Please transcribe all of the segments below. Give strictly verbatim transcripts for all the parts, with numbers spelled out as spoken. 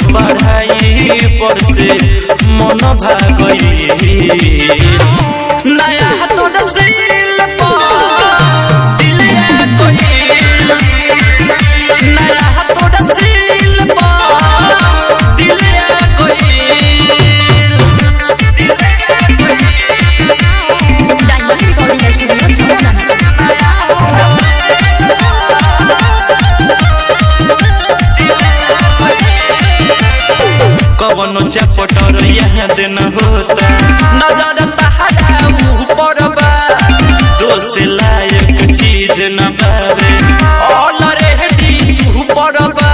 पढ़ाई पर से मन भागई नया तोर दिल पर दिल कोई नया तोर दिल पर दिल कोई कवनो चपटर यहाँ दिन होता नजर तहरा ऊपर बा दोस्त लायक चीज न बावे ऑलरेडी ऊपर बा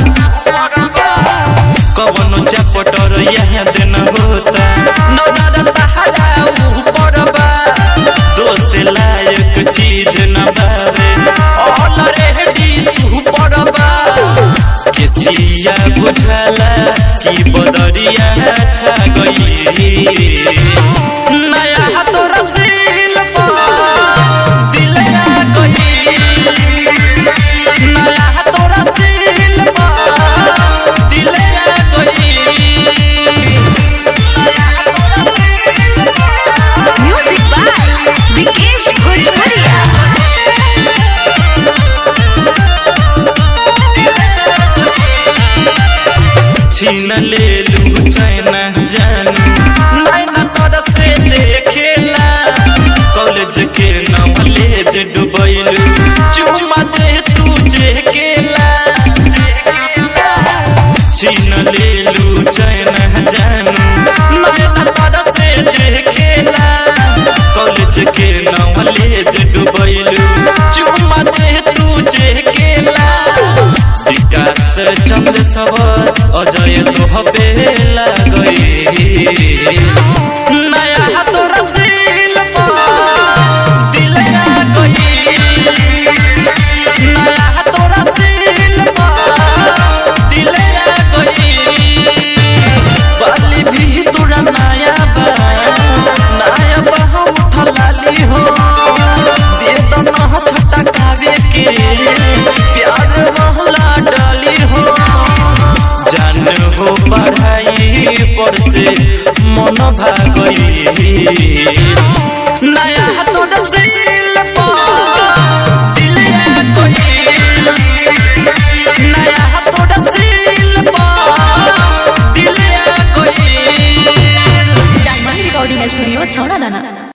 कवनो चपटर यहाँ दिन होता नजर तहरा ऊपर बा दोस्त लायक चीज न बावे ऑलरेडी ऊपर बा केसिया बुझला की बदरिया छा गई नया तोर दिल पर दिल गई नया तोर दिल पर दिल गई म्यूजिक बाय विकेश भोजपुरिया छीन ले लू चैना जानू नैना तोर से देखेला कॉलेज के नॉलेज डुबैलू चुमा दे तुझे केला छीन ले लू चैना जानू नैना तोर से देखेला कॉलेज के नॉलेज डुबैलू चुमा दे तुझे केला विकास चंद्र सवर अजय तो बेला गई नया तोर दिल पर दिल गई नया तोर दिल पर दिल गई बाली भी तोरा नया बा नया बा उठ लाली हो दे तो न छोटा कावे के प्यार महला डाली हो जान हो पढ़ाई पर से मन भागई।